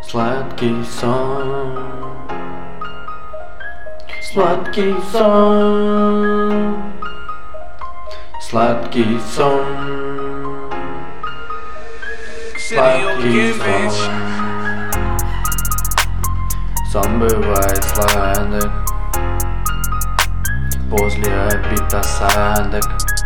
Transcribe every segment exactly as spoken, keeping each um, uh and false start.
Сладкий сон, сладкий сон, сладкий сон, сладкий сон. Сон бывает сладок после обид осадок.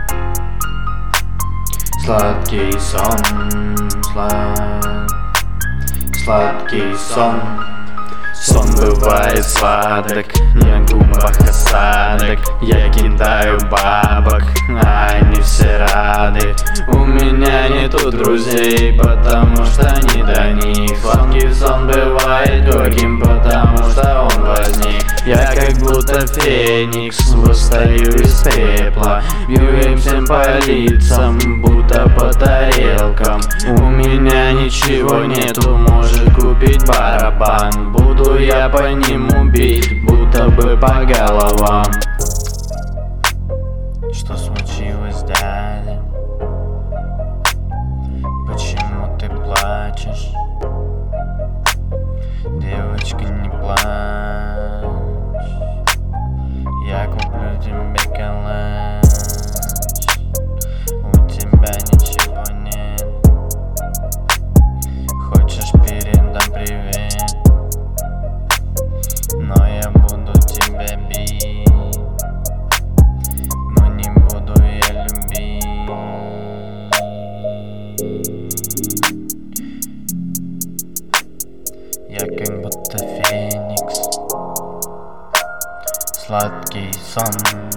Сладкий сон, слад... сладкий сон. Сон бывает сладок, на губах осадок. Я кидаю бабок, а они все рады. У меня нету друзей, потому что не до них. Сладкий сон бывает горьким, потому что он возник. Я как будто феникс, восстаю из пепла. Бью им всем по лицам, будто по тарелкам. У меня ничего нету, может купить барабан. Буду я по нему бить, будто бы по головам. Что случилось, дядя? Почему ты плачешь? Девочка, не плачь. Я куплю тебе калач. У тебя ничего нет. Хочешь, передам привет, но я буду тебя бить. Но не буду я любить. Я как будто феникс. Сладкий сон,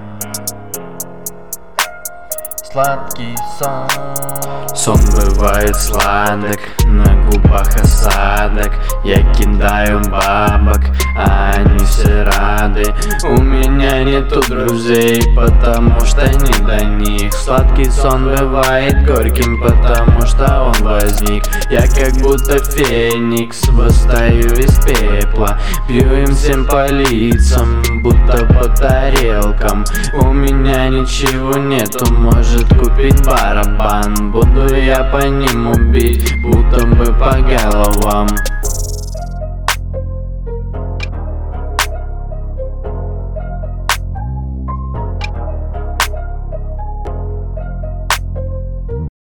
сладкий сон. Сон бывает сладок, на губах осадок. Я кидаю бабок, а они все рады. У меня нету друзей, потому что не до них. Сладкий сон бывает горьким, потому что он возник. Я как будто феникс, восстаю из пепла. Бью им всем по лицам, будто по тарелкам. У меня ничего нету, может купить барабан. Буду я по нему бить, будто бы по головам.